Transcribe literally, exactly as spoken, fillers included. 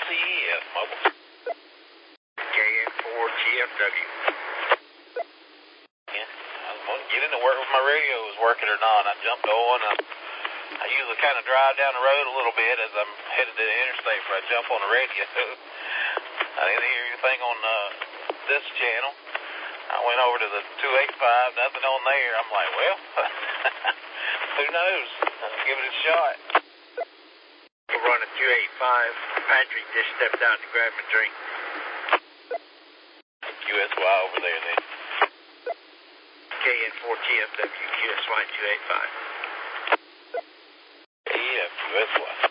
C S mobile. K N four G F W. Yeah, I was going to get into work if my radio was working or not. I jumped on. I, I usually kind of drive down the road a little bit as I'm headed to the interstate before I jump on the radio. I didn't hear anything on uh, this channel. I went over to the two eighty-five, nothing on there. I'm like, well, who knows? Let's give it a shot. We're running two eighty-five. Patrick just stepped out to grab a drink. Q S Y over there then. K N four T F W, Q S Y two eighty-five. Yeah, Q S Y.